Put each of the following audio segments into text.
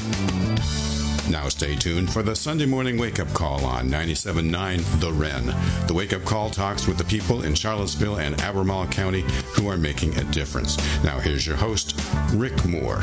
Now stay tuned for the Sunday morning wake-up call on 97.9 The Wren. The wake-up call talks with the people in Charlottesville and Albemarle County who are making a difference. Now here's your host, Rick Moore.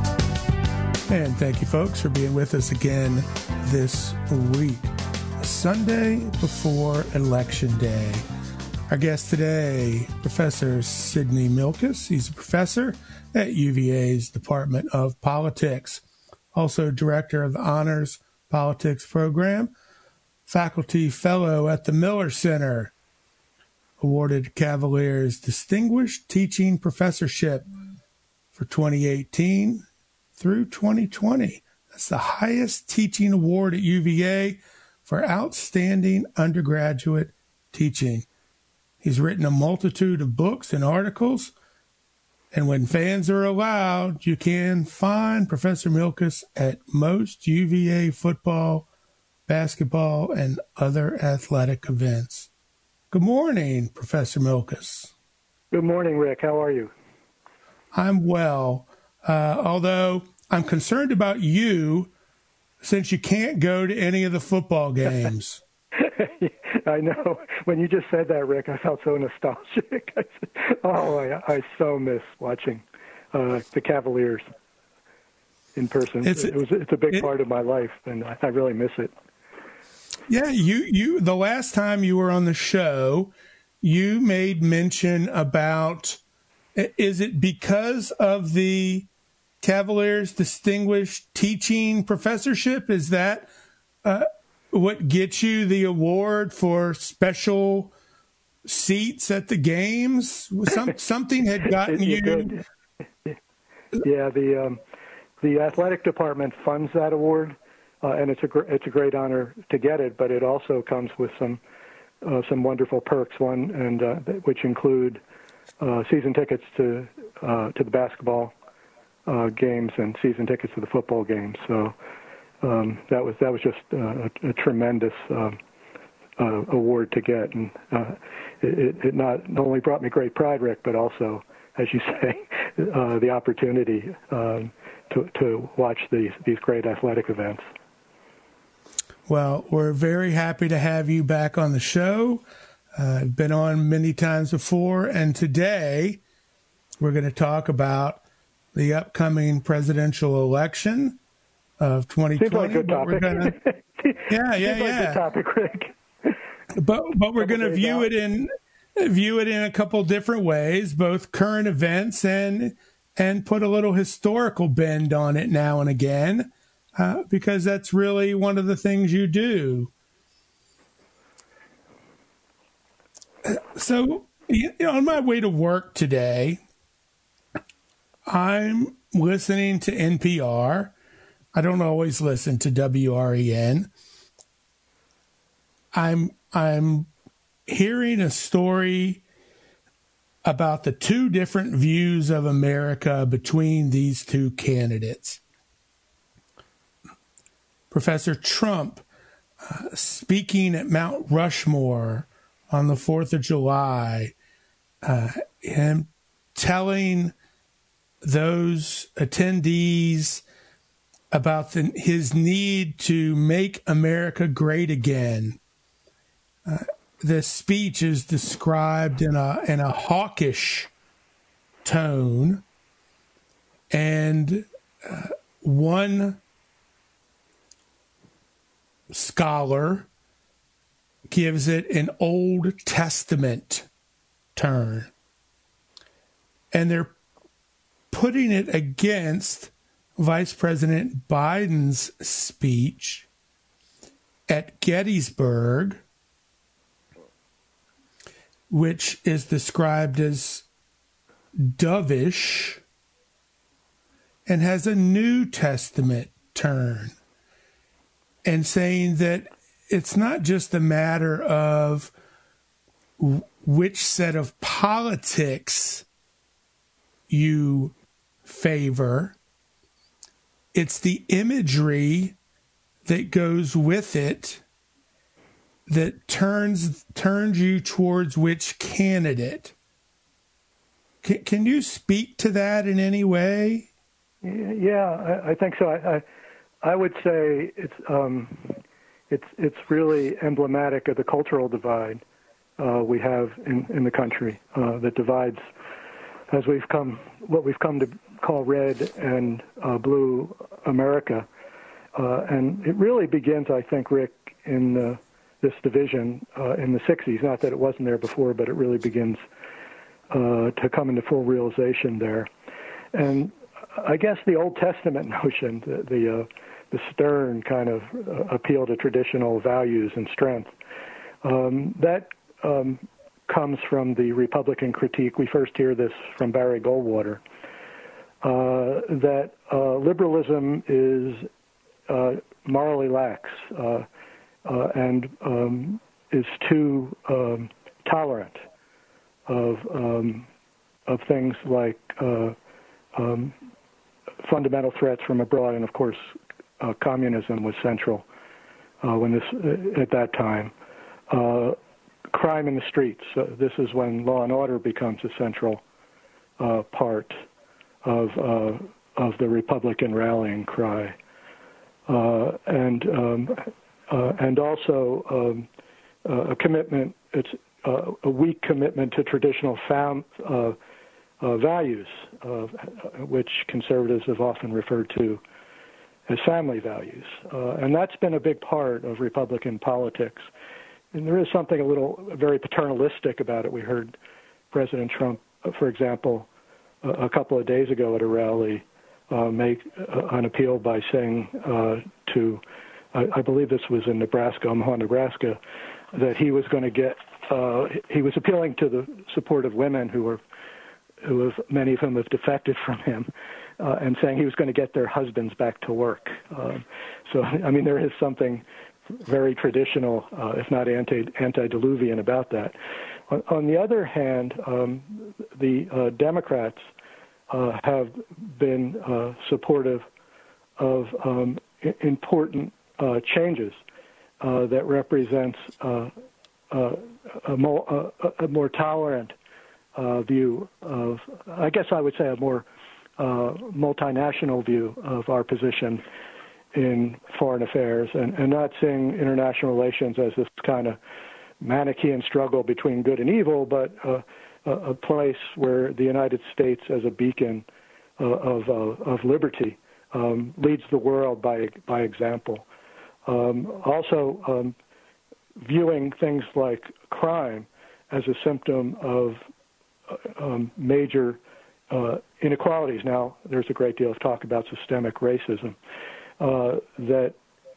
And thank you, folks, for being with us again this week. Sunday before Election Day. Our guest today, Professor Sidney Milkis. He's a professor at UVA's Department of Politics. Also director of the Honors Politics Program, faculty fellow at the Miller Center, awarded Cavaliers Distinguished Teaching Professorship for 2018 through 2020. That's the highest teaching award at UVA for outstanding undergraduate teaching. He's written a multitude of books and articles, and when fans are allowed, you can find Professor Milkis at most UVA football, basketball, and other athletic events. Good morning, Professor Milkis. Good morning, Rick. How are you? I'm well, although I'm concerned about you since you can't go to any of the football games. I know. When you just said that, Rick, I felt so nostalgic. I so miss watching the Cavaliers in person. It's a big part of my life, and I really miss it. Yeah, you. The last time you were on the show, you made mention about, is it because of the Cavaliers Distinguished Teaching Professorship? Is that what gets you the award for special seats at the games? Something had gotten you. Yeah, the athletic department funds that award, and it's a great honor to get it. But it also comes with some wonderful perks. Which include season tickets to the basketball games and season tickets to the football games. So. That was just a tremendous award to get, and it not only brought me great pride, Rick, but also, as you say, the opportunity to watch these great athletic events. Well, we're very happy to have you back on the show. I've been on many times before, and today we're going to talk about the upcoming presidential election of 2020. Seems like a good topic. Good topic, Rick. But we're going to view it in a couple different ways, both current events and put a little historical bend on it now and again, because that's really one of the things you do. So, on my way to work today, I'm listening to NPR. I don't always listen to WREN. I'm hearing a story about the two different views of America between these two candidates. Professor Trump speaking at Mount Rushmore on the 4th of July, and telling those attendees about his need to make America great again. The speech is described in a hawkish tone, and one scholar gives it an Old Testament turn, and they're putting it against Vice President Biden's speech at Gettysburg, which is described as dovish and has a New Testament turn, and saying that it's not just a matter of which set of politics you favor, it's the imagery that goes with it that turns you towards which candidate. Can you speak to that in any way? Yeah, I think so. I would say it's really emblematic of the cultural divide we have in the country that divides, as we've come to call red and blue America, and it really begins, I think, Rick, in this division in the 60s. Not that it wasn't there before, but it really begins to come into full realization there. And I guess the Old Testament notion, the stern kind of appeal to traditional values and strength, that comes from the Republican critique. We first hear this from Barry Goldwater, that liberalism is morally lax and is too tolerant of things like fundamental threats from abroad, and of course, communism was central at that time. Crime in the streets. This is when law and order becomes a central part of the Republican rallying cry, and also a commitment. It's a weak commitment to traditional values, which conservatives have often referred to as family values. And that's been a big part of Republican politics. And there is something very paternalistic about it. We heard President Trump, for example, a couple of days ago at a rally, make an appeal by saying to, I believe this was in Nebraska, Omaha, Nebraska, that he was going to get, he was appealing to the support of women who have, many of whom have defected from him, and saying he was going to get their husbands back to work. So, I mean, there is something very traditional, if not antediluvian about that. On the other hand, the Democrats have been supportive of important changes that represents a more tolerant view of, I guess I would say, a more multinational view of our position in foreign affairs, and not seeing international relations as this kind of Manichaean struggle between good and evil, but a place where the United States, as a beacon of liberty, leads the world by example. Also, viewing things like crime as a symptom of major inequalities. Now, there's a great deal of talk about systemic racism. That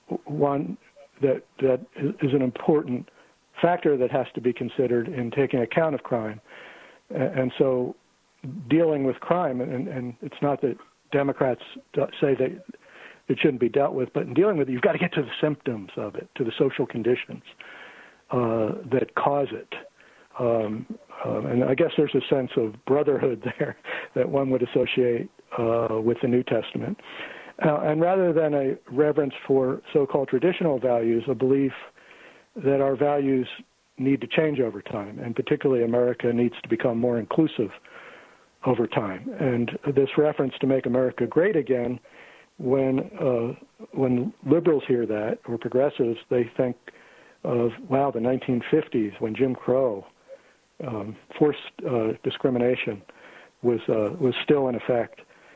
is an important factor that has to be considered in taking account of crime. And so dealing with crime, and it's not that Democrats say that it shouldn't be dealt with, but in dealing with it, you've got to get to the symptoms of it, to the social conditions that cause it. And I guess there's a sense of brotherhood there that one would associate with the New Testament. And rather than a reverence for so-called traditional values, a belief that our values need to change over time, and particularly America needs to become more inclusive over time. And this reference to make America great again, when liberals hear that, or progressives, they think of, wow, the 1950s when Jim Crow, forced discrimination was still in effect,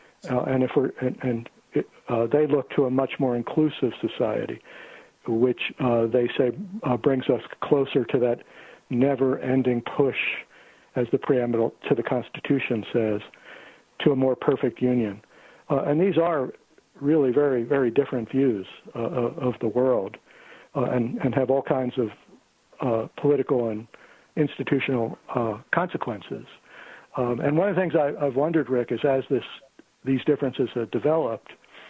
they look to a much more inclusive society, which they say brings us closer to that never-ending push, as the preamble to the Constitution says, to a more perfect union. And these are really very, very different views of the world, and have all kinds of political and institutional consequences. And one of the things I've wondered, Rick, is as these differences have developed,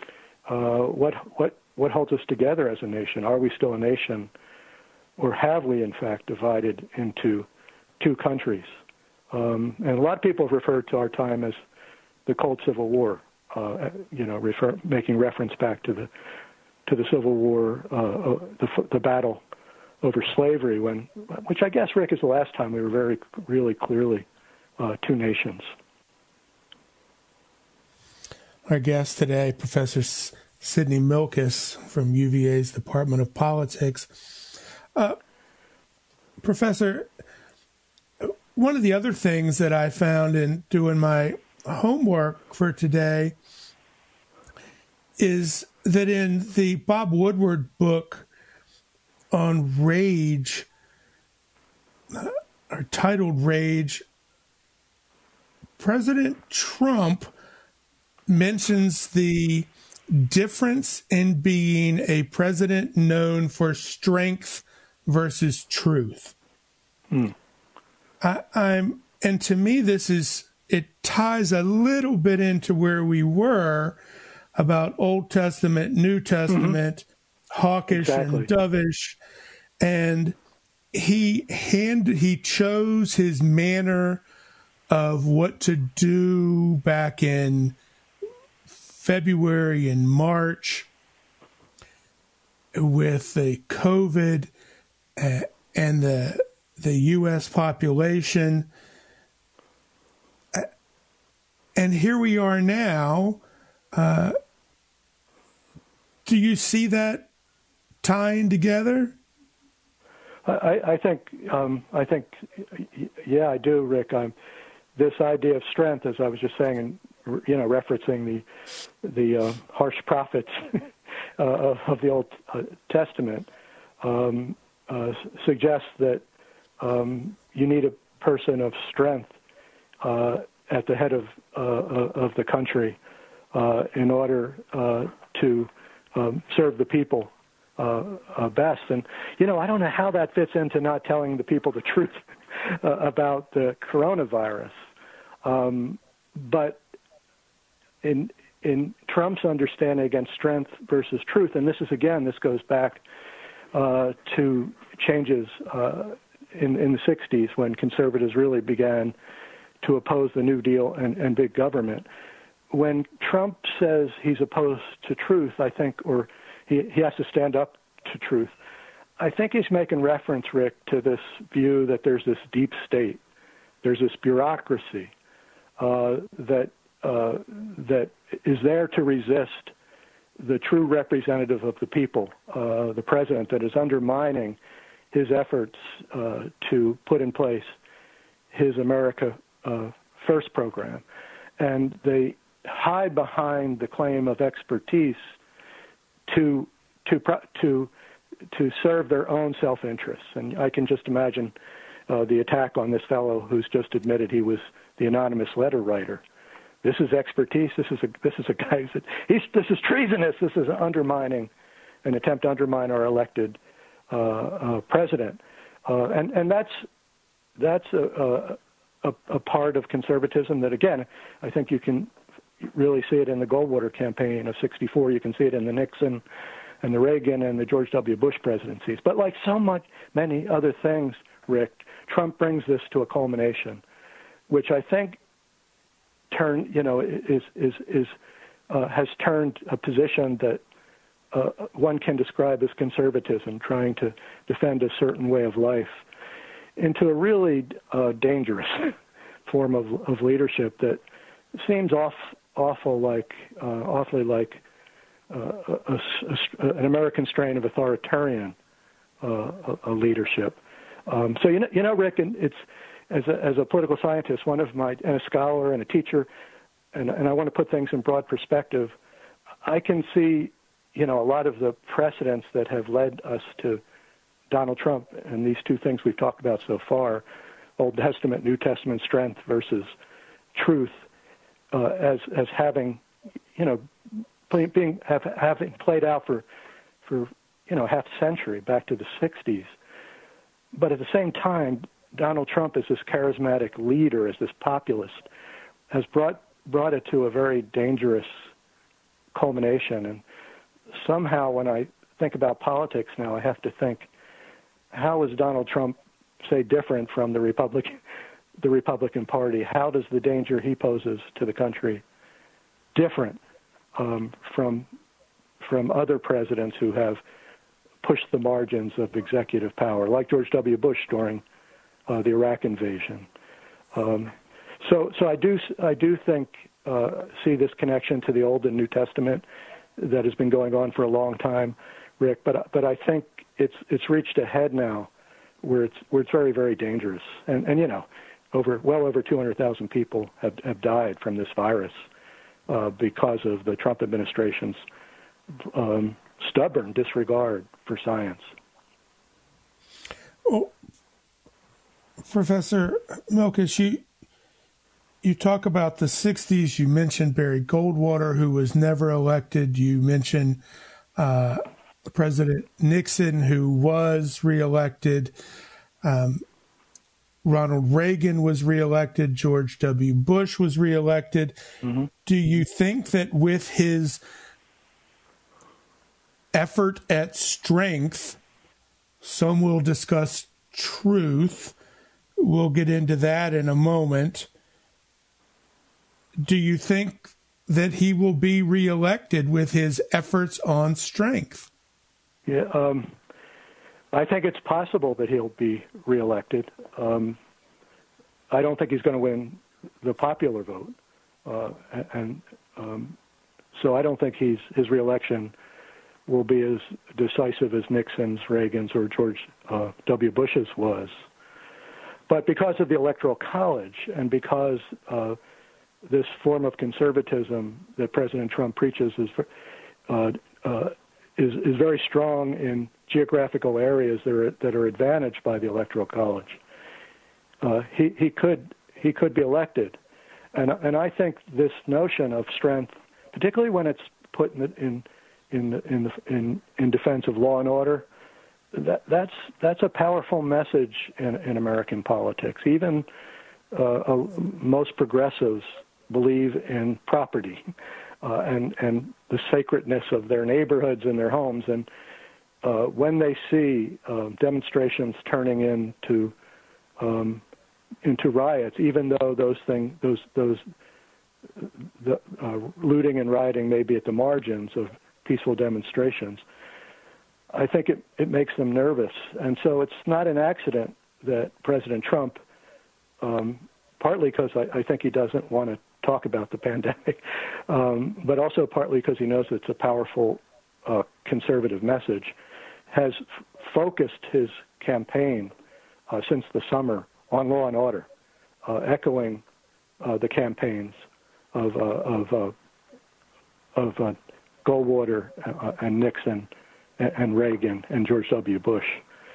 what holds us together as a nation? Are we still a nation, or have we in fact divided into two countries? And a lot of people have referred to our time as the Cold Civil War, making reference back to the Civil War, the battle over slavery, which I guess, Rick, is the last time we were really clearly two nations. Our guest today, Professor Sidney Milkis from UVA's Department of Politics. Professor, one of the other things that I found in doing my homework for today is that in the Bob Woodward book on rage, or titled Rage, President Trump mentions the difference in being a president known for strength versus truth. And to me, it ties a little bit into where we were about Old Testament, New Testament, hawkish and dovish. And he chose his manner of what to do back in February and March with the COVID and the U.S. population. And here we are now. Do you see that tying together? I think, yeah, I do, Rick. This idea of strength, as I was just saying, and referencing the harsh prophets of the Old Testament, suggests that you need a person of strength at the head of the country in order to serve the people best. And, I don't know how that fits into not telling the people the truth about the coronavirus. But in Trump's understanding against strength versus truth, and this goes back to changes in the 60s when conservatives really began to oppose the New Deal and big government. When Trump says he's opposed to truth, I think, or he has to stand up to truth, I think he's making reference, Rick, to this view that there's this deep state, there's this bureaucracy that is there to resist the true representative of the people, the president, that is undermining his efforts to put in place his America First program. And they hide behind the claim of expertise to serve their own self-interests. And I can just imagine the attack on this fellow who's just admitted he was the anonymous letter writer. This is expertise. This is a guy who said this is treasonous. This is an attempt to undermine our elected president. And that's a part of conservatism that, again, I think you can really see it in the Goldwater campaign of '64. You can see it in the Nixon and the Reagan and the George W. Bush presidencies. But like many other things, Rick, Trump brings this to a culmination, which I think has turned a position that one can describe as conservatism, trying to defend a certain way of life, into a really dangerous form of leadership that seems awfully like an American strain of authoritarian leadership. So Rick, and it's as a political scientist, and a scholar and a teacher, and I want to put things in broad perspective. I can see a lot of the precedents that have led us to Donald Trump and these two things we've talked about so far, Old Testament, New Testament strength versus truth, as having having played out for half a century back to the 60s. But at the same time, Donald Trump, as this charismatic leader, as this populist, has brought it to a very dangerous culmination. And somehow, when I think about politics now, I have to think, how is Donald Trump, say, different from the Republican Party? How does the danger he poses to the country different from other presidents who have pushed the margins of executive power, like George W. Bush during the Iraq invasion? So I do think see this connection to the Old and New Testament, that has been going on for a long time, Rick. But I think it's reached a head now where it's very, very dangerous. And well over 200,000 people have died from this virus because of the Trump administration's stubborn disregard for science. Well, Professor Milkes, you talk about the 60s. You mentioned Barry Goldwater, who was never elected. You mentioned President Nixon, who was reelected. Ronald Reagan was reelected. George W. Bush was reelected. Mm-hmm. Do you think that with his effort at strength, some will discuss truth, we'll get into that in a moment, do you think that he will be reelected with his efforts on strength? Yeah, I think it's possible that he'll be reelected. I don't think he's going to win the popular vote, so I don't think his reelection will be as decisive as Nixon's, Reagan's, or George W. Bush's was. But because of the Electoral College and because this form of conservatism that President Trump preaches is very strong in geographical areas that are advantaged by the Electoral College, he could be elected, and I think this notion of strength, particularly when it's put in defense of law and order, that's a powerful message in American politics. Even most progressives believe in property and the sacredness of their neighborhoods and their homes, and when they see demonstrations turning into riots, even though the looting and rioting may be at the margins of peaceful demonstrations, I think it makes them nervous. And so it's not an accident that President Trump, partly because I think he doesn't want to talk about the pandemic, but also partly because he knows it's a powerful conservative message, has focused his campaign since the summer on law and order, echoing the campaigns of Goldwater and Nixon and Reagan and George W. Bush.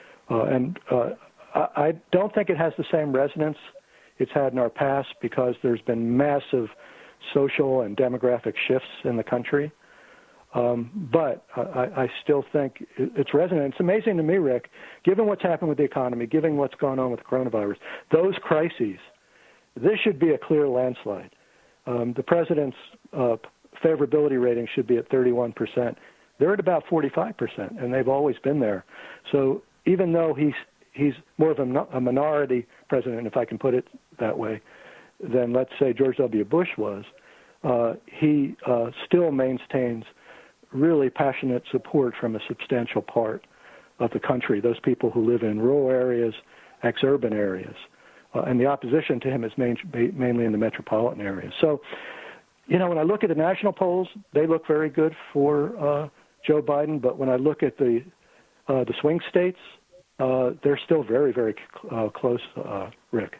I don't think it has the same resonance it's had in our past because there's been massive social and demographic shifts in the country. But I still think it's resonant. It's amazing to me, Rick, given what's happened with the economy, given what's gone on with coronavirus, those crises, this should be a clear landslide. The president's favorability rating should be at 31%. They're at about 45%, and they've always been there. So even though he's more of a minority president, if I can put it that way, than, let's say, George W. Bush was, he still maintains really passionate support from a substantial part of the country, those people who live in rural areas, ex-urban areas. And the opposition to him is mainly in the metropolitan areas. So, when I look at the national polls, they look very good for Joe Biden. But when I look at the swing states, they're still very, very close, Rick.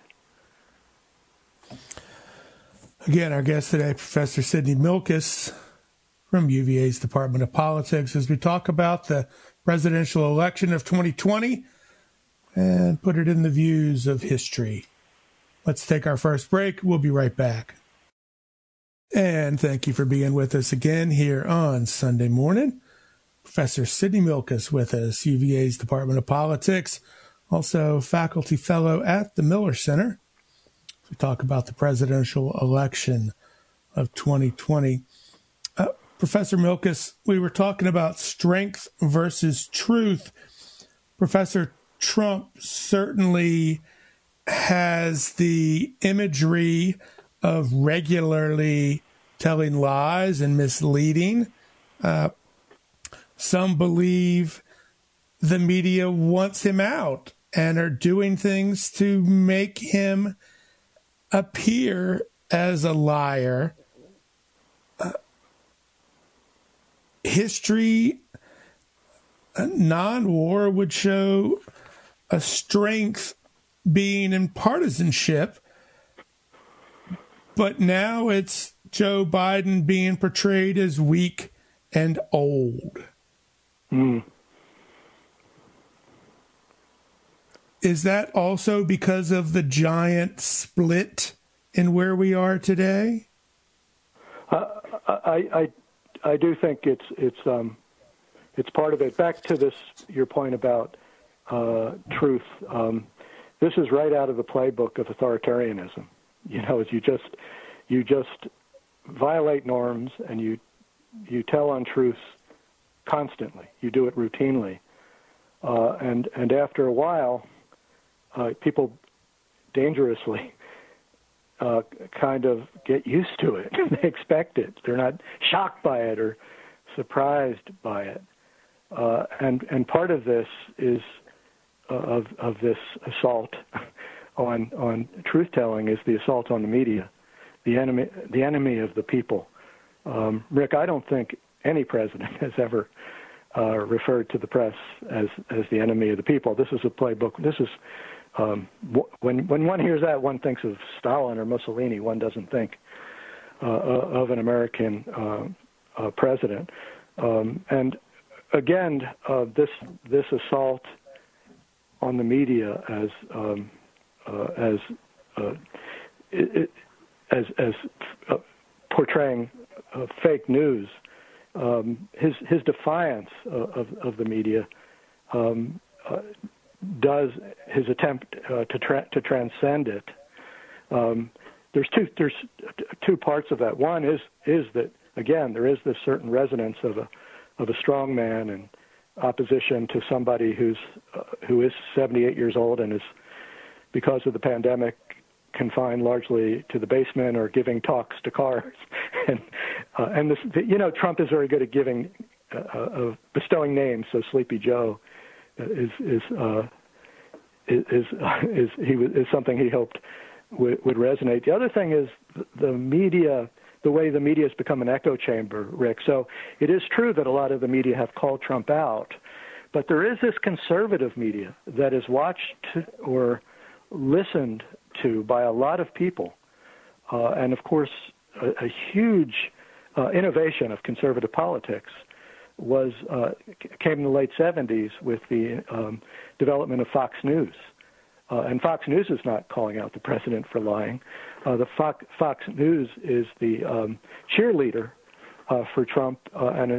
Again, our guest today, Professor Sidney Milkes from UVA's Department of Politics, as we talk about the presidential election of 2020 and put it in the views of history. Let's take our first break. We'll be right back. And thank you for being with us again here on Sunday morning. Professor Sidney Milkes with us, UVA's Department of Politics, also faculty fellow at the Miller Center. We talk about the presidential election of 2020. Professor Milkes, we were talking about strength versus truth. Professor Trump certainly has the imagery of regularly telling lies and misleading. Some believe the media wants him out and are doing things to make him appear as a liar. history, non-war, would show a strength being in partisanship, but now it's Joe Biden being portrayed as weak and old. Is that also because of the giant split in where we are today? I do think it's part of it. Back to your point about truth. This is right out of the playbook of authoritarianism. As you just violate norms and you tell untruths constantly. You do it routinely, and after a while, people dangerously kind of get used to it. They expect it. They're not shocked by it or surprised by it. And part of this is of this assault on truth-telling is the assault on the media, the enemy of the people. Rick, I don't think any president has ever referred to the press as the enemy of the people. This is a playbook. This is when one hears that, one thinks of Stalin or Mussolini. One doesn't think of an American president. And again, this assault on the media as portraying fake news, his defiance of the media does his attempt to transcend it. There's two parts of that. One is that, again, there is this certain resonance of a strong man and opposition to somebody who is 78 years old and is, because of the pandemic, confined largely to the basement or giving talks to cars. And this, Trump is very good at giving bestowing names. So Sleepy Joe is something he hoped would resonate. The other thing is the media, the way the media has become an echo chamber, Rick. So it is true that a lot of the media have called Trump out, but there is this conservative media that is watched or listened to by a lot of people. And of course, a huge innovation of conservative politics came in the late 70s with the development of Fox News. And Fox News is not calling out the president for lying. The Fox News is the cheerleader for Trump and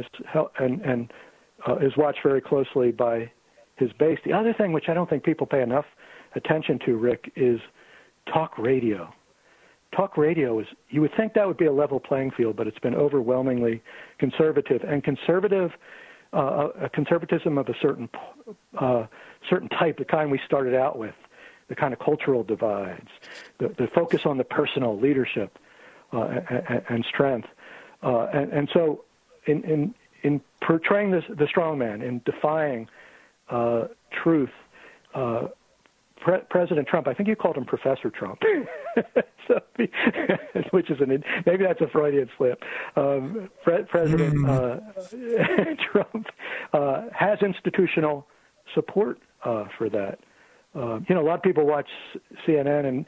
is watched very closely by his base. The other thing, which I don't think people pay enough attention to, Rick, is talk radio. Talk radio is, you would think that would be a level playing field, but it's been overwhelmingly conservative. And conservatism of a certain type, the kind we started out with, the kind of cultural divides, the focus on the personal leadership and strength. And so in portraying the strong man, in defying truth, President Trump, I think you called him Professor Trump, so, which is maybe that's a Freudian slip. President Trump has institutional support for that. A lot of people watch CNN and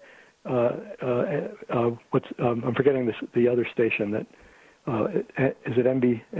I'm forgetting the other station that is it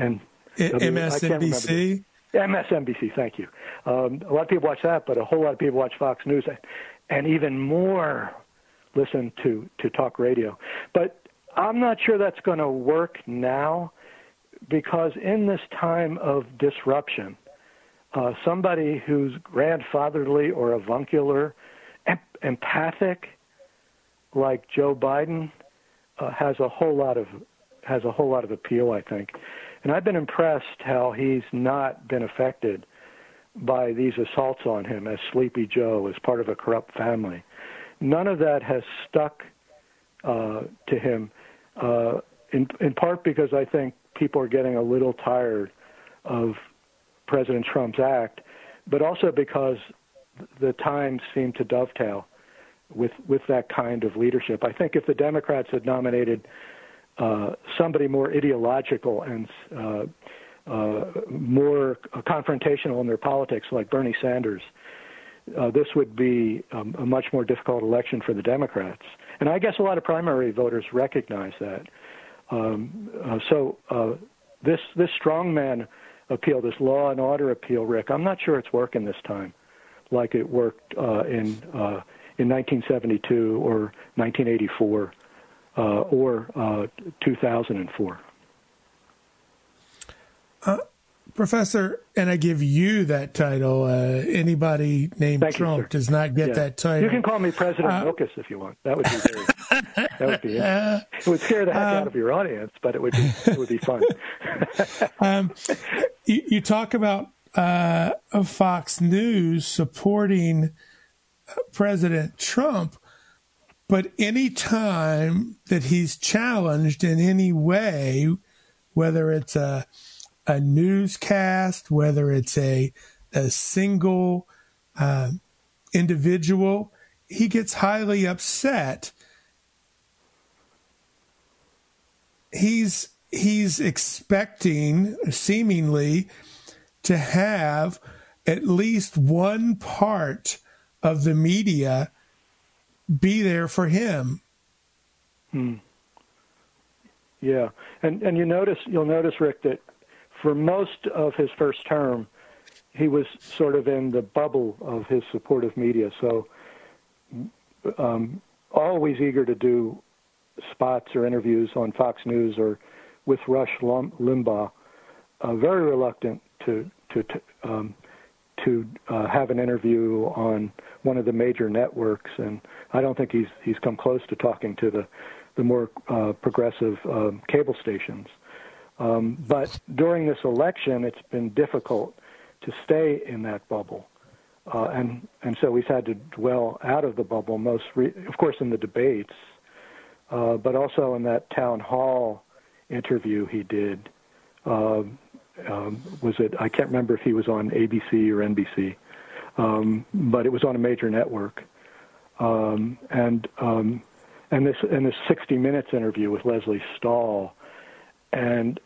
MSNBC? MSNBC, thank you. A lot of people watch that, but a whole lot of people watch Fox News, and even more listen to talk radio. But I'm not sure that's going to work now, because in this time of disruption, somebody who's grandfatherly or avuncular, empathic, like Joe Biden, has a whole lot of appeal, I think. And I've been impressed how he's not been affected by these assaults on him as Sleepy Joe, as part of a corrupt family. None of that has stuck to him, in part because I think people are getting a little tired of President Trump's act, but also because the times seem to dovetail with that kind of leadership. I think if the Democrats had nominated somebody more ideological and more confrontational in their politics, like Bernie Sanders, this would be a much more difficult election for the Democrats. And I guess a lot of primary voters recognize that. So this strongman appeal, this law and order appeal, Rick, I'm not sure it's working this time like it worked in 1972 or 1984 or 2004. Professor, and I give you that title. Anybody named Trump does not get that title. You can call me President Milkus if you want. That would be very. That would be. It would scare the heck out of your audience, but it would be fun. You talk about Fox News supporting President Trump, but any time that he's challenged in any way, whether it's a newscast, whether it's a single individual, he gets highly upset. He's expecting, seemingly, to have at least one part of the media be there for him. Yeah, and you'll notice, Rick, that for most of his first term, he was sort of in the bubble of his supportive media. So always eager to do spots or interviews on Fox News or with Rush Limbaugh. Very reluctant to have an interview on one of the major networks, and I don't think he's come close to talking to the more progressive cable stations. But during this election, it's been difficult to stay in that bubble. And so he's had to dwell out of the bubble, of course, in the debates, but also in that town hall interview he did. I can't remember if he was on ABC or NBC, but it was on a major network. And this 60 Minutes interview with Leslie Stahl. And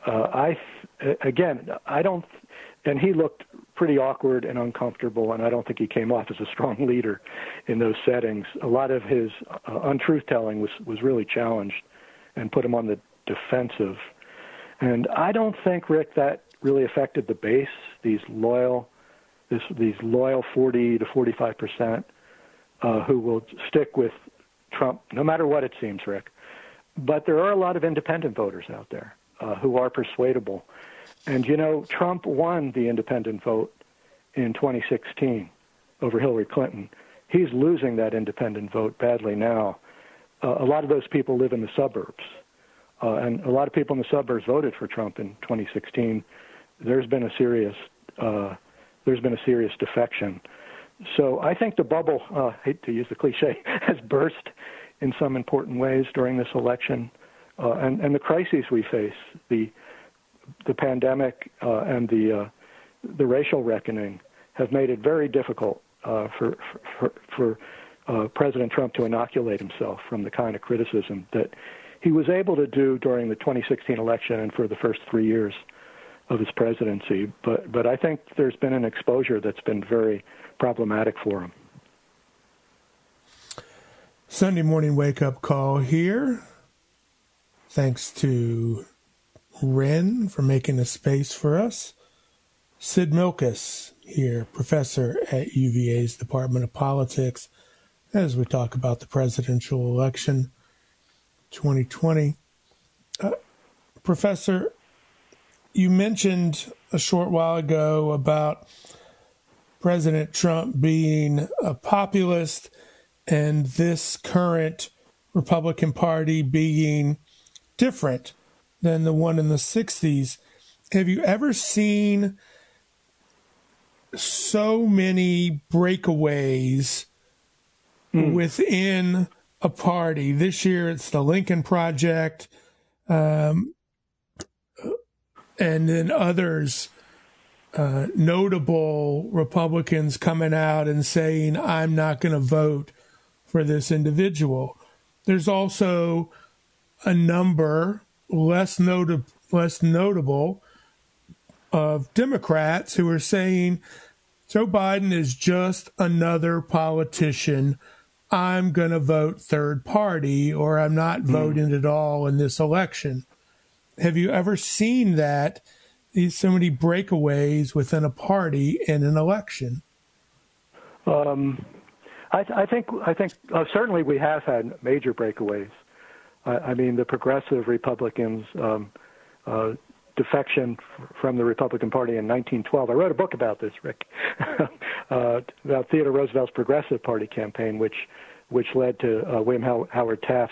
and he looked pretty awkward and uncomfortable, and I don't think he came off as a strong leader in those settings. A lot of his untruth-telling was really challenged and put him on the defensive. And I don't think, Rick, that really affected the base, these loyal 40 to 45% who will stick with Trump, no matter what it seems, Rick. But there are a lot of independent voters out there who are persuadable. And, Trump won the independent vote in 2016 over Hillary Clinton. He's losing that independent vote badly now. A lot of those people live in the suburbs. And a lot of people in the suburbs voted for Trump in 2016. There's been a serious defection. So I think the bubble, I hate to use the cliche, has burst in some important ways during this election. And the crises we face, the pandemic and the racial reckoning, have made it very difficult for President Trump to inoculate himself from the kind of criticism that he was able to do during the 2016 election and for the first 3 years of his presidency. But I think there's been an exposure that's been very problematic for him. Sunday morning wake-up call here. Thanks to Ren for making a space for us. Sid Milkus here, professor at UVA's Department of Politics, as we talk about the presidential election 2020. Professor, you mentioned a short while ago about President Trump being a populist and this current Republican Party being different than the one in the 60s. Have you ever seen so many breakaways within a party? This year it's the Lincoln Project, and then others, notable Republicans coming out and saying, I'm not going to vote for this individual. There's also a number less notable of Democrats who are saying Joe Biden is just another politician. I'm going to vote third party, or I'm not voting at all in this election. Have you ever seen that? So many breakaways within a party in an election. I think certainly we have had major breakaways. I mean, the progressive Republicans' defection from the Republican Party in 1912. I wrote a book about this, Rick, about Theodore Roosevelt's Progressive Party campaign, which led to William Howard Taft's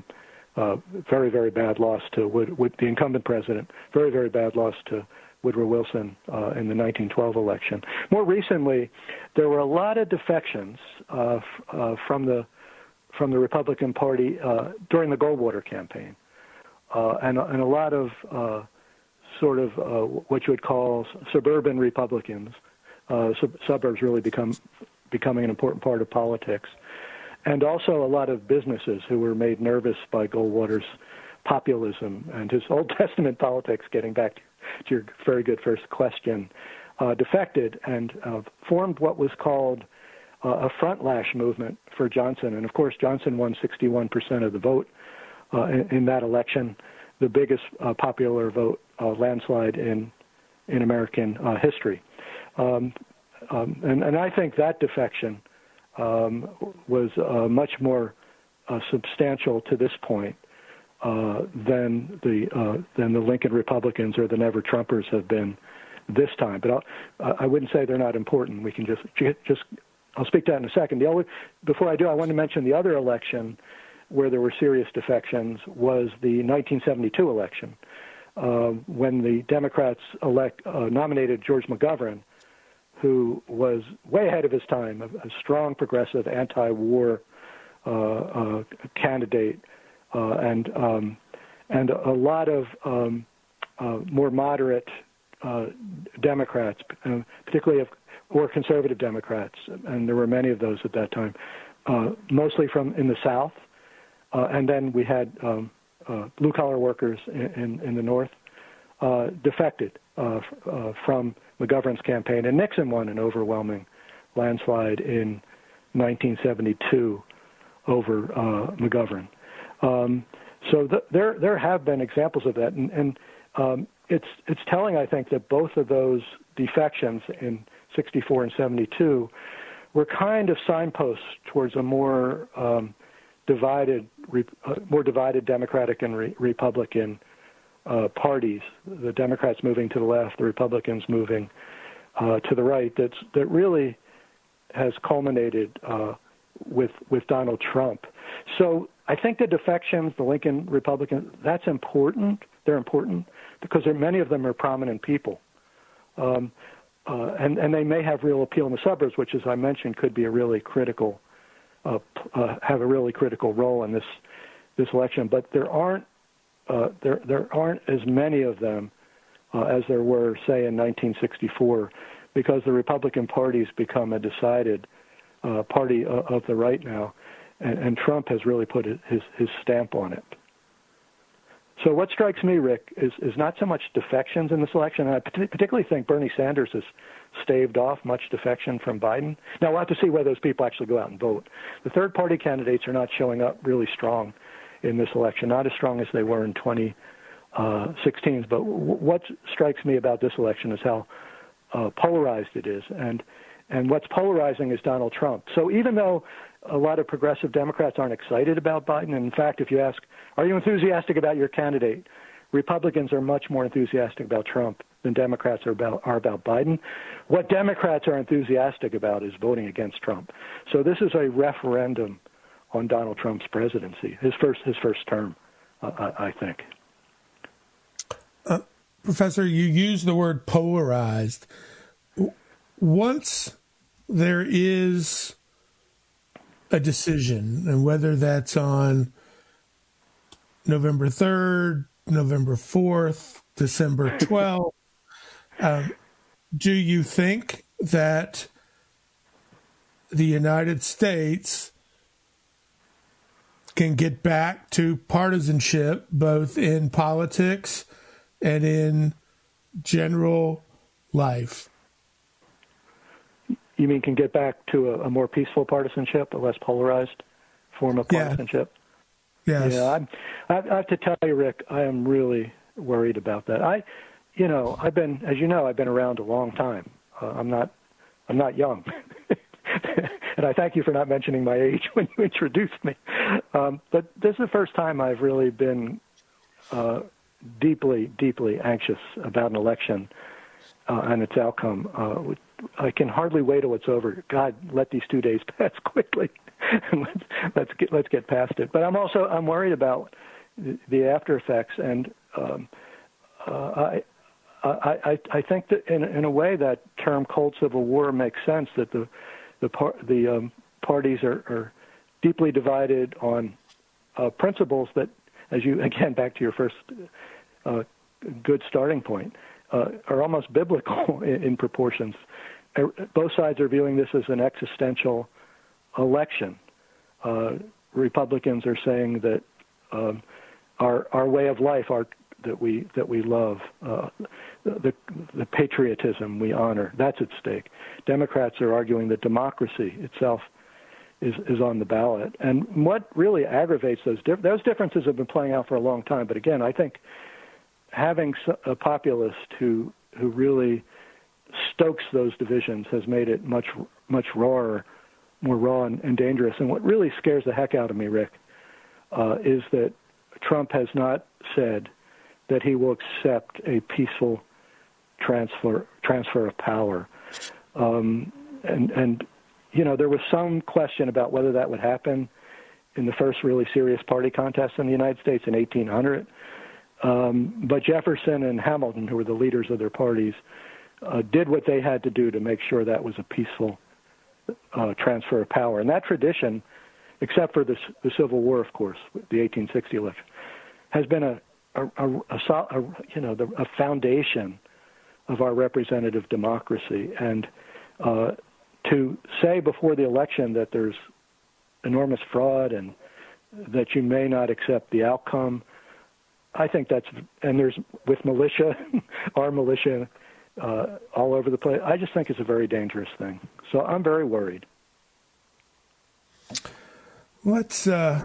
very, very bad loss to the incumbent president, very, very bad loss to Woodrow Wilson in the 1912 election. More recently, there were a lot of defections from the Republican Party during the Goldwater campaign, and a lot of sort of what you would call suburban Republicans. Suburbs really becoming an important part of politics, and also a lot of businesses who were made nervous by Goldwater's populism and his Old Testament politics, getting back to your very good first question, defected and formed what was called a front lash movement for Johnson. And of course, Johnson won 61% of the vote in that election, the biggest popular vote landslide in American history. And I think that defection was much more substantial to this point than the Lincoln Republicans or the Never Trumpers have been this time. But I wouldn't say they're not important. We can just I'll speak to that in a second. Before I do, I want to mention the other election where there were serious defections was the 1972 election, when the Democrats nominated George McGovern, who was way ahead of his time, a strong progressive anti-war candidate, and a lot of more moderate Democrats, particularly or conservative Democrats, and there were many of those at that time, mostly in the South, and then we had blue-collar workers in the North defected from McGovern's campaign, and Nixon won an overwhelming landslide in 1972 over McGovern. So there have been examples of that, and it's telling, I think, that both of those defections in 64 and 72 were kind of signposts towards a more divided Democratic and Republican parties. The Democrats moving to the left, the Republicans moving to the right. That really has culminated with Donald Trump. So I think the defections, the Lincoln Republicans, that's important. They're important because many of them are prominent people. And they may have real appeal in the suburbs, which, as I mentioned, could be a really critical, have a really critical role in this election. But there aren't as many of them as there were, say, in 1964, because the Republican Party's become a decided party of the right now, and Trump has really put his stamp on it. So what strikes me, Rick, is not so much defections in this election. And I particularly think Bernie Sanders has staved off much defection from Biden. Now, we'll have to see whether those people actually go out and vote. The third-party candidates are not showing up really strong in this election, not as strong as they were in 2016. But what strikes me about this election is how polarized it is. And what's polarizing is Donald Trump. So even though a lot of progressive Democrats aren't excited about Biden, and in fact, if you ask, are you enthusiastic about your candidate? Republicans are much more enthusiastic about Trump than Democrats are about Biden. What Democrats are enthusiastic about is voting against Trump. So this is a referendum on Donald Trump's presidency, his first term, I think. Professor, you used the word polarized. Once there is a decision, and whether that's on November 3rd, November 4th, December 12th, do you think that the United States can get back to partisanship, both in politics and in general life. You mean can get back to a more peaceful partisanship, a less polarized form of partisanship? Yes. Yeah, I have to tell you, Rick, I am really worried about that. I've been around a long time. I'm not young. And I thank you for not mentioning my age when you introduced me. But this is the first time I've really been deeply, deeply anxious about an election and its outcome. I can hardly wait till it's over. God, let these 2 days pass quickly. let's get past it. But I'm worried about the after effects, and I think that in a way that term "cold civil war" makes sense. That the parties are deeply divided on principles that, as you again back to your first good starting point, are almost biblical in proportions. Both sides are viewing this as an existential election. Republicans are saying that our way of life, that we love, the patriotism we honor, that's at stake. Democrats are arguing that democracy itself is on the ballot. And what really aggravates those differences have been playing out for a long time. But again, I think having a populist who really stokes those divisions has made it much more raw and dangerous. And what really scares the heck out of me, Rick, is that Trump has not said that he will accept a peaceful transfer of power. And there was some question about whether that would happen in the first really serious party contest in the United States in 1800. But Jefferson and Hamilton, who were the leaders of their parties, did what they had to do to make sure that was a peaceful transfer of power. And that tradition, except for the Civil War, of course, the 1860 election, has been a foundation of our representative democracy. And to say before the election that there's enormous fraud and that you may not accept the outcome, I think and there's with militia, our militia, all over the place. I just think it's a very dangerous thing. So I'm very worried. Let's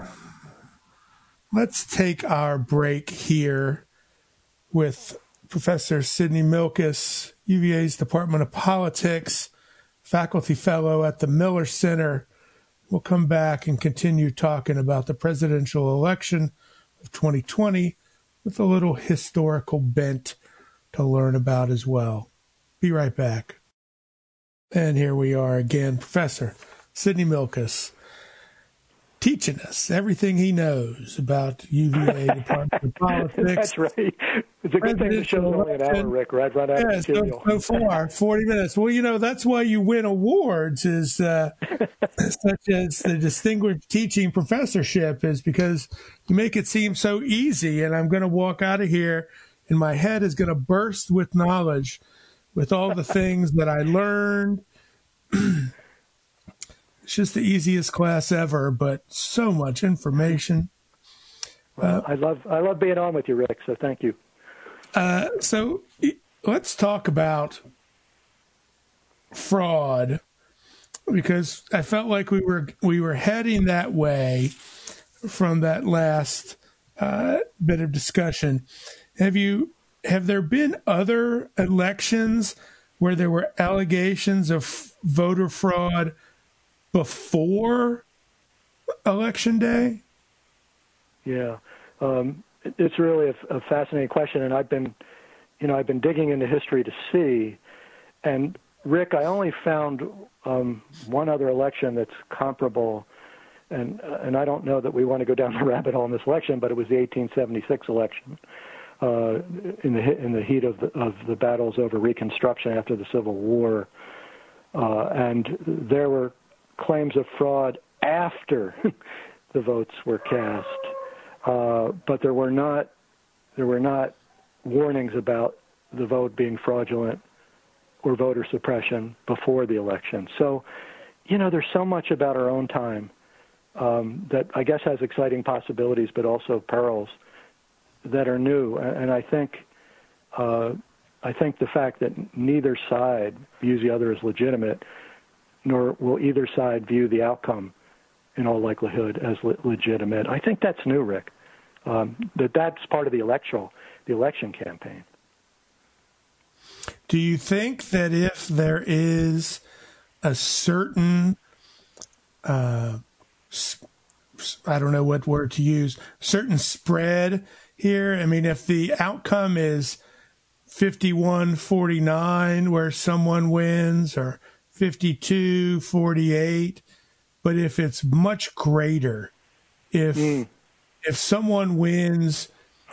take our break here with Professor Sidney Milkis, UVA's Department of Politics, faculty fellow at the Miller Center. We'll come back and continue talking about the presidential election of 2020 with a little historical bent to learn about as well. Be right back. And here we are again, Professor Sidney Milkis, teaching us everything he knows about UVA Department of Politics. That's right. It's a good thing the show's only an hour, Rick, right? Right out of so far, 40 minutes. Well, that's why you win awards, is such as the Distinguished Teaching Professorship, is because you make it seem so easy. And I'm going to walk out of here, and my head is going to burst with knowledge, with all the things that I learned. It's just the easiest class ever, but so much information. Well, I love being on with you, Rick, so thank you. So let's talk about fraud, because I felt like we were heading that way from that last bit of discussion. Have there been other elections where there were allegations of voter fraud before Election Day? Yeah, it's really a fascinating question, and I've been digging into history to see. And Rick, I only found one other election that's comparable, and I don't know that we want to go down the rabbit hole in this election, but it was the 1876 election. In the heat of the battles over Reconstruction after the Civil War, and there were claims of fraud after the votes were cast, but there were not warnings about the vote being fraudulent or voter suppression before the election. So, there's so much about our own time that I guess has exciting possibilities, but also perils that are new. And I think I think the fact that neither side views the other as legitimate, nor will either side view the outcome in all likelihood as legitimate, I think that's new, Rick. That's part of the election campaign. Do you think that if there is a certain, I don't know what word to use, certain spread here? I mean, if the outcome is 51-49 where someone wins, or 52-48, but if it's much greater, if someone wins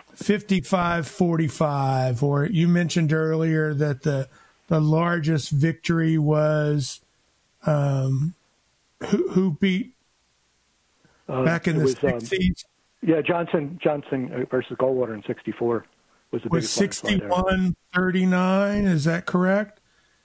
55-45, or you mentioned earlier that the largest victory was who beat back in the 60s? Johnson versus Goldwater in 64 was the biggest. Was 61-39? Is that correct?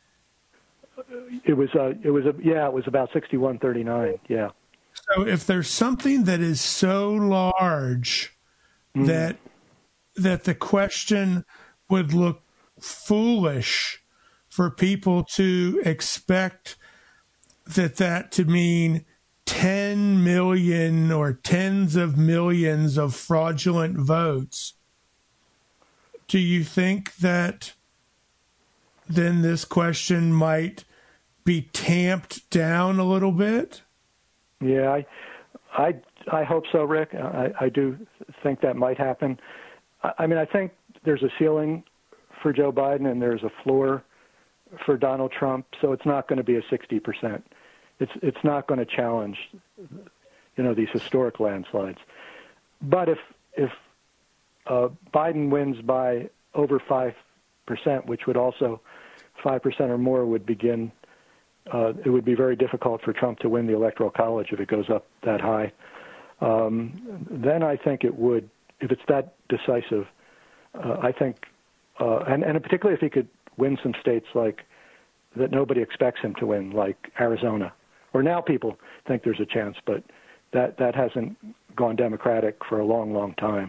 It was about 61-39. Yeah. So if there's something that is so large that the question would look foolish for people to expect that to mean 10 million or tens of millions of fraudulent votes, do you think that then this question might be tamped down a little bit? Yeah, I hope so, Rick. I do think that might happen. I mean, I think there's a ceiling for Joe Biden and there's a floor for Donald Trump, so it's not going to be a 60%. It's not going to challenge, these historic landslides. But if Biden wins by over 5%, which would also 5% or more would begin, it would be very difficult for Trump to win the Electoral College if it goes up that high. Then I think it would, if it's that decisive, I think, and particularly if he could win some states like that nobody expects him to win, like Arizona, or now people think there's a chance, but that hasn't gone Democratic for a long, long time.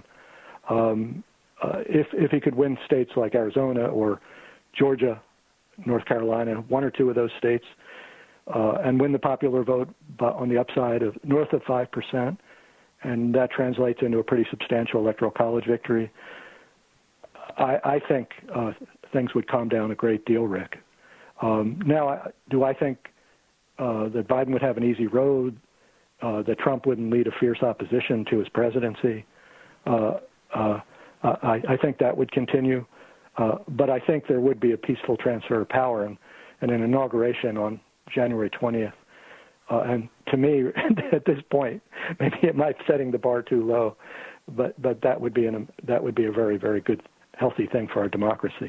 If he could win states like Arizona or Georgia, North Carolina, one or two of those states, and win the popular vote on the upside of north of 5%, and that translates into a pretty substantial Electoral College victory, I think things would calm down a great deal, Rick. Now, do I think that Biden would have an easy road, that Trump wouldn't lead a fierce opposition to his presidency? I think that would continue. But I think there would be a peaceful transfer of power and an inauguration on January 20th. And to me, at this point, maybe it might be setting the bar too low, but that would be a very, very good, healthy thing for our democracy.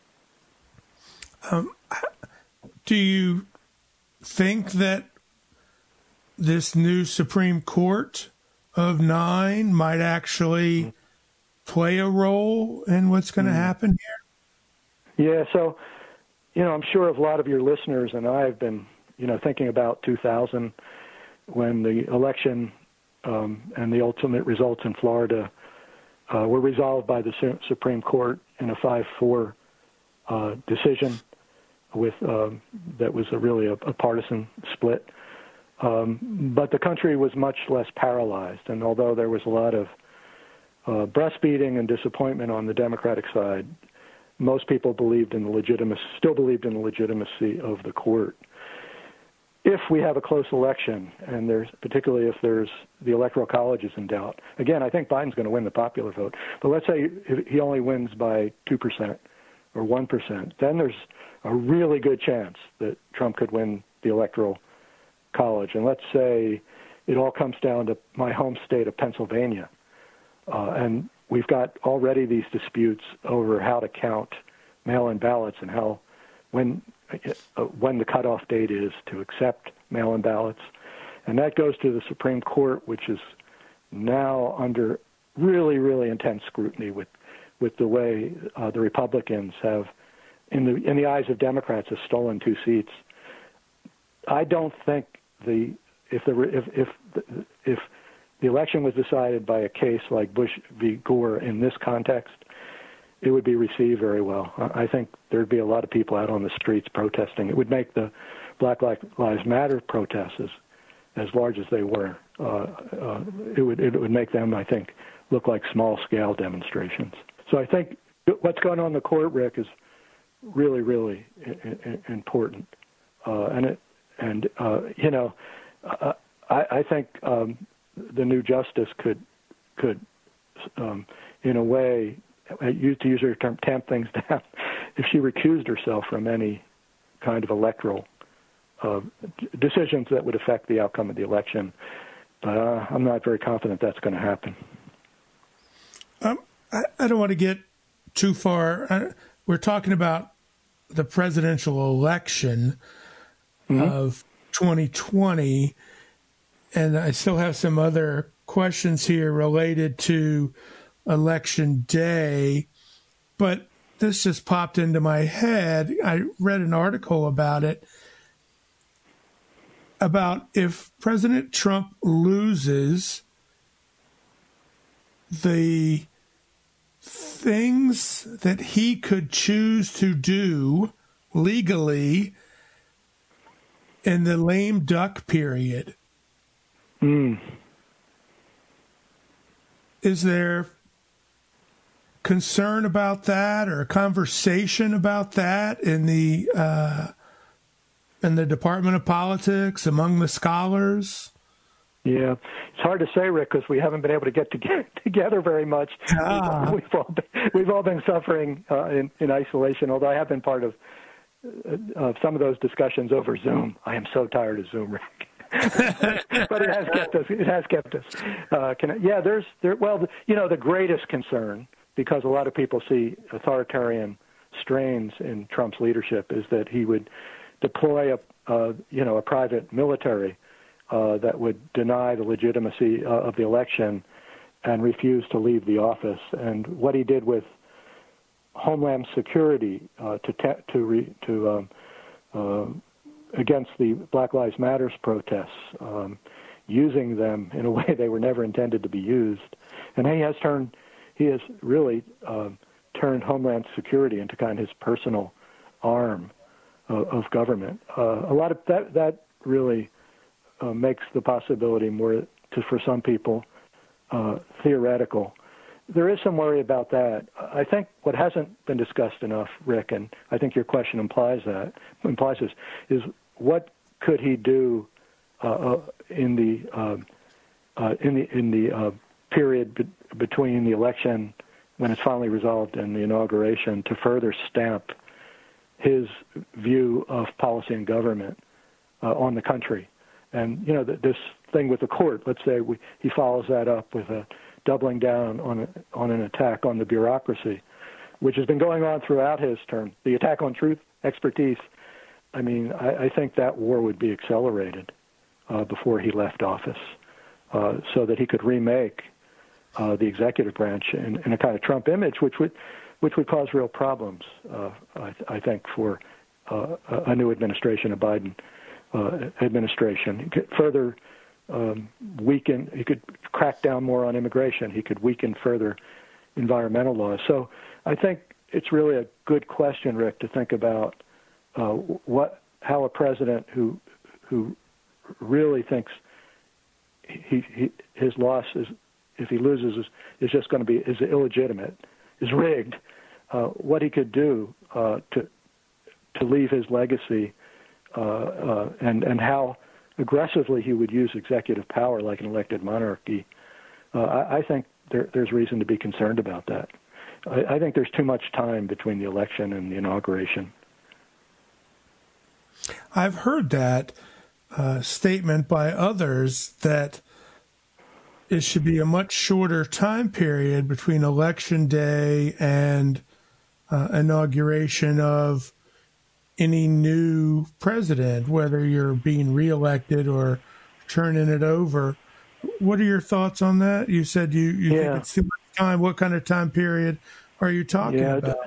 Do you think that this new Supreme Court of 9 might actually play a role in what's going to happen here? Yeah, so, I'm sure a lot of your listeners and I have been, thinking about 2000 when the election and the ultimate results in Florida were resolved by the Supreme Court in a 5-4 decision with that was really a partisan split. But the country was much less paralyzed, and although there was a lot of breastfeeding and disappointment on the Democratic side, most people still believed in the legitimacy of the court. If we have a close election, and particularly if there's the Electoral College is in doubt, again, I think Biden's going to win the popular vote. But let's say he only wins by 2% or 1%, then there's a really good chance that Trump could win the Electoral College. And let's say it all comes down to my home state of Pennsylvania. And we've got already these disputes over how to count mail-in ballots and when the cutoff date is to accept mail-in ballots. And that goes to the Supreme Court, which is now under really, really intense scrutiny with the way the Republicans have, in the eyes of Democrats, have stolen 2 seats. I don't think if the election was decided by a case like Bush v. Gore in this context, it would be received very well. I think there'd be a lot of people out on the streets protesting. It would make the Black Lives Matter protests as large as they were. It would make them, I think, look like small-scale demonstrations. So I think what's going on in the court, Rick, is really, really important. I think the new justice could, in a way, to use her term, tamp things down if she recused herself from any kind of electoral decisions that would affect the outcome of the election. But I'm not very confident that's going to happen. I don't want to get too far. We're talking about the presidential election of 2020, and I still have some other questions here related to Election Day, but this just popped into my head. I read an article about it, about if President Trump loses, the things that he could choose to do legally in the lame duck period. Is there concern about that, or a conversation about that in the Department of Politics among the scholars? Yeah, it's hard to say, Rick, because we haven't been able to get together very much. We've all been suffering in isolation. Although I have been part of some of those discussions over Zoom. I am so tired of Zoom, Rick. But it has kept us. It has kept us. The greatest concern, because a lot of people see authoritarian strains in Trump's leadership, is that he would deploy a private military that would deny the legitimacy of the election and refuse to leave the office. And what he did with Homeland Security against the Black Lives Matter protests, using them in a way they were never intended to be used, and he has really turned Homeland Security into kind of his personal arm of government. A lot of that really makes the possibility for some people theoretical. There is some worry about that. I think what hasn't been discussed enough, Rick, and I think your question implies this, is what could he do in the period between the election, when it's finally resolved, and the inauguration, to further stamp his view of policy and government on the country. And this thing with the court, let's say he follows that up with a doubling down on an attack on the bureaucracy, which has been going on throughout his term. The attack on truth, expertise. I mean, I think that war would be accelerated before he left office, so that he could remake the executive branch in a kind of Trump image, which would cause real problems, I think, for a new administration, a Biden administration. He could further weaken. He could crack down more on immigration. He could weaken further environmental laws. So I think it's really a good question, Rick, to think about how a president who really thinks his loss is, if he loses, is just going to be illegitimate, is rigged. What he could do to leave his legacy, and how aggressively he would use executive power like an elected monarchy. I think there's reason to be concerned about that. I think there's too much time between the election and the inauguration. I've heard that statement by others, that it should be a much shorter time period between Election Day and inauguration of any new president, whether you're being reelected or turning it over. What are your thoughts on that? You said you think it's too much time. What kind of time period are you talking about?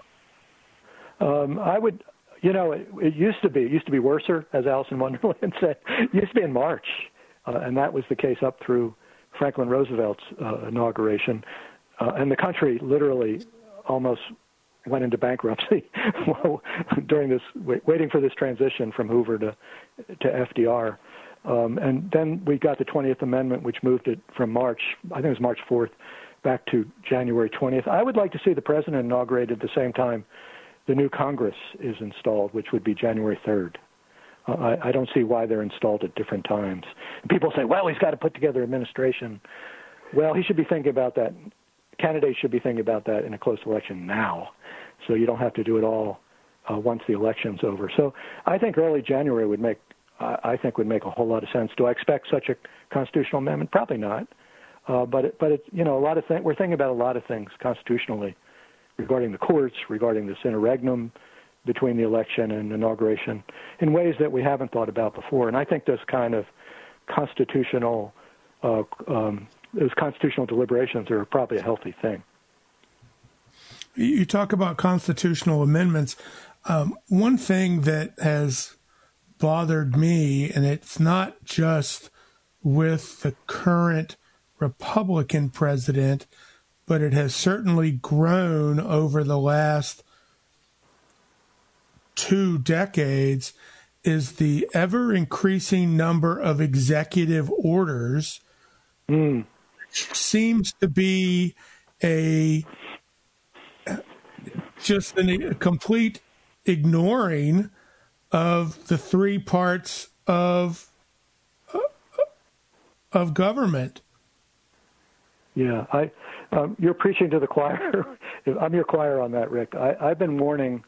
I would, it used to be worser, as Alice in Wonderland said. It used to be in March, and that was the case up through Franklin Roosevelt's inauguration. And the country literally almost went into bankruptcy during this, waiting for this transition from Hoover to FDR. And then we got the 20th Amendment, which moved it from March, I think it was March 4th, back to January 20th. I would like to see the president inaugurated at the same time the new Congress is installed, which would be January 3rd. I don't see why they're installed at different times. People say, well, he's got to put together administration. Well, he should be thinking about that. Candidates should be thinking about that in a close election now, so you don't have to do it all once the election's over. So I think early January would make a whole lot of sense. Do I expect such a constitutional amendment? Probably not. But it's, you know, we're thinking about a lot of things constitutionally regarding the courts, regarding this interregnum between the election and inauguration in ways that we haven't thought about before. And I think this kind of constitutional those constitutional deliberations are probably a healthy thing. You talk about constitutional amendments. One thing that has bothered me, and it's not just with the current Republican president, but it has certainly grown over the last 2 decades, is the ever-increasing number of executive orders. Seems to be a complete ignoring of the 3 parts of government. Yeah, you're preaching to the choir. I'm your choir on that, Rick. I've been warning.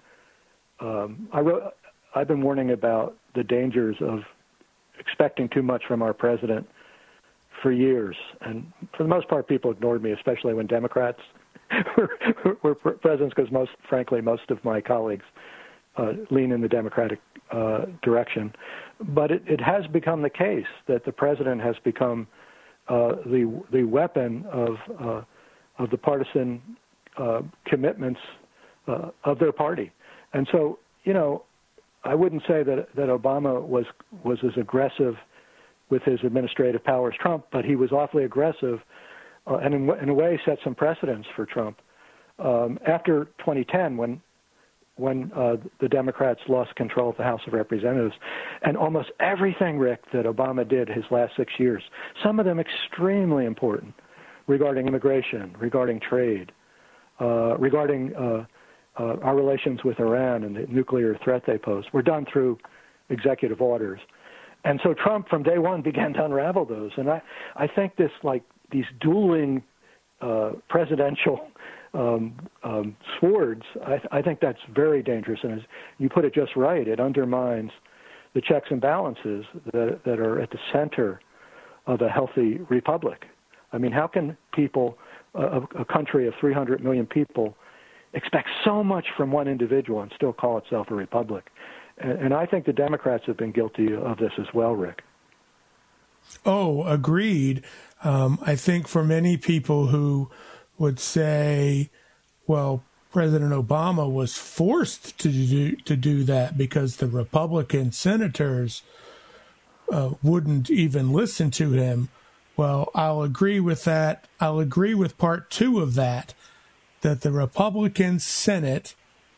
I've been warning about the dangers of expecting too much from our president for years, and for the most part, people ignored me, especially when Democrats were presidents, because most of my colleagues lean in the Democratic direction. But it has become the case that the president has become the weapon of the partisan commitments of their party, and so, you know, I wouldn't say that Obama was as aggressive with his administrative powers Trump, but he was awfully aggressive and in a way set some precedents for Trump. After 2010, when the Democrats lost control of the House of Representatives, and almost everything, Rick, that Obama did his last 6 years, some of them extremely important, regarding immigration, regarding trade, regarding our relations with Iran and the nuclear threat they pose, were done through executive orders. And so Trump, from day one, began to unravel those. And I think these dueling presidential swords, I think that's very dangerous. And as you put it just right, it undermines the checks and balances that are at the center of a healthy republic. I mean, how can people, a country of 300 million people, expect so much from one individual and still call itself a republic? And I think the Democrats have been guilty of this as well, Rick. Oh, agreed. I think for many people who would say, well, President Obama was forced to do that because the Republican senators wouldn't even listen to him. Well, I'll agree with that. I'll agree with part 2 of that the Republican Senate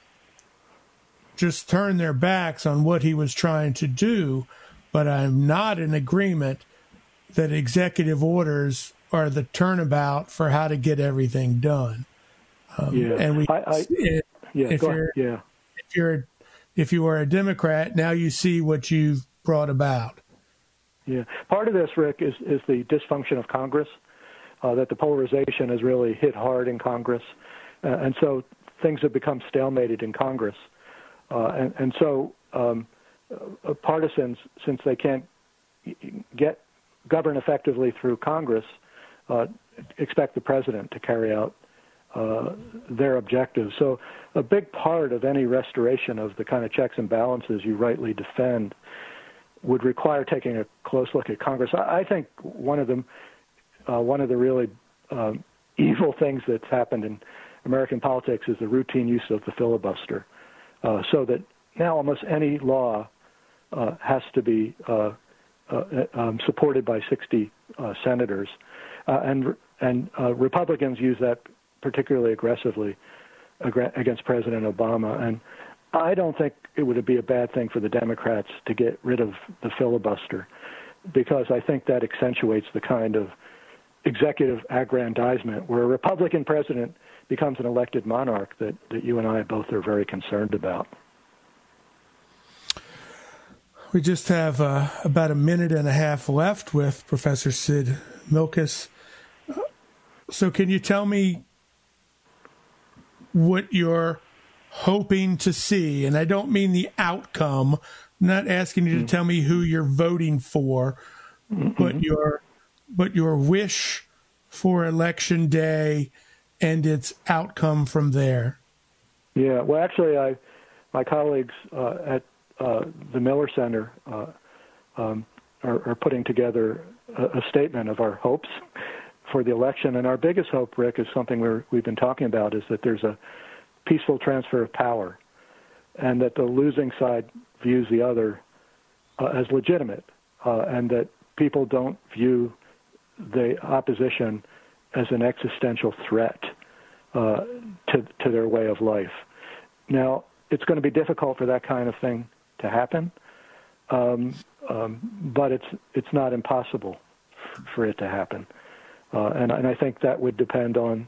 just turned their backs on what he was trying to do, but I'm not in agreement that executive orders are the turnabout for how to get everything done. And if you are a Democrat, now you see what you've brought about. Yeah, part of this, Rick, is the dysfunction of Congress, that the polarization has really hit hard in Congress, and so things have become stalemated in Congress. And so partisans, since they can't govern effectively through Congress, expect the president to carry out their objectives. So a big part of any restoration of the kind of checks and balances you rightly defend would require taking a close look at Congress. I think one of the really evil things that's happened in American politics is the routine use of the filibuster. So that now almost any law has to be supported by 60 senators, and Republicans use that particularly aggressively. against President Obama. And I don't think it would be a bad thing for the Democrats to get rid of the filibuster, because I think that accentuates the kind of executive aggrandizement where a Republican president becomes an elected monarch that you and I both are very concerned about. We just have about a minute and a half left with Professor Sid Milkes. So can you tell me what you're hoping to see? And I don't mean the outcome. I'm not asking you to tell me who you're voting for, but your wish for Election Day and its outcome from there. Yeah, well, actually, my colleagues at the Miller Center are putting together a statement of our hopes for the election. And our biggest hope, Rick, is something we've been talking about, is that there's a peaceful transfer of power, and that the losing side views the other as legitimate, and that people don't view the opposition as an existential threat to their way of life. Now, it's going to be difficult for that kind of thing to happen, but it's not impossible for it to happen. And I think that would depend on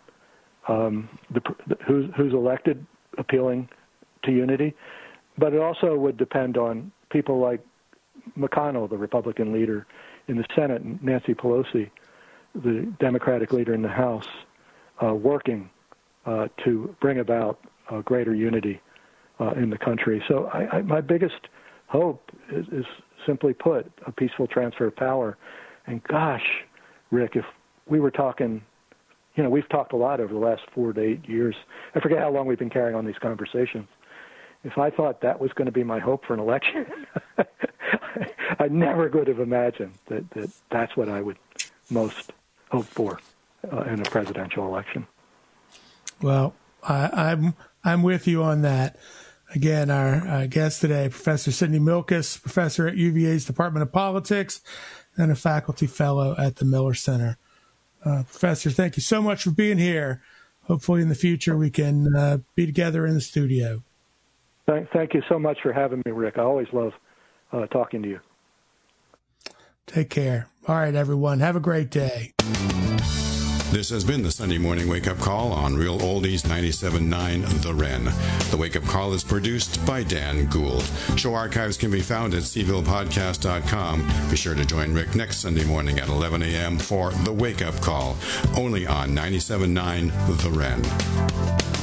who's elected appealing to unity, but it also would depend on people like McConnell, the Republican leader in the Senate, and Nancy Pelosi, the Democratic leader in the House, working to bring about greater unity in the country. So my biggest hope is simply put, a peaceful transfer of power. And gosh, Rick, if we were talking, we've talked a lot over the last 4 to 8 years. I forget how long we've been carrying on these conversations. If I thought that was going to be my hope for an election, I never could have imagined that's what I would most hope for in a presidential election. Well, I'm with you on that. Again, our guest today, Professor Sidney Milkes, professor at UVA's Department of Politics and a faculty fellow at the Miller Center. Professor, thank you so much for being here. Hopefully in the future we can be together in the studio. Thank you so much for having me, Rick. I always love talking to you. Take care. All right, everyone. Have a great day. This has been the Sunday Morning Wake Up Call on Real Oldies 97.9 The Wren. The Wake Up Call is produced by Dan Gould. Show archives can be found at cvillepodcast.com. Be sure to join Rick next Sunday morning at 11 a.m. for The Wake Up Call, only on 97.9 The Wren.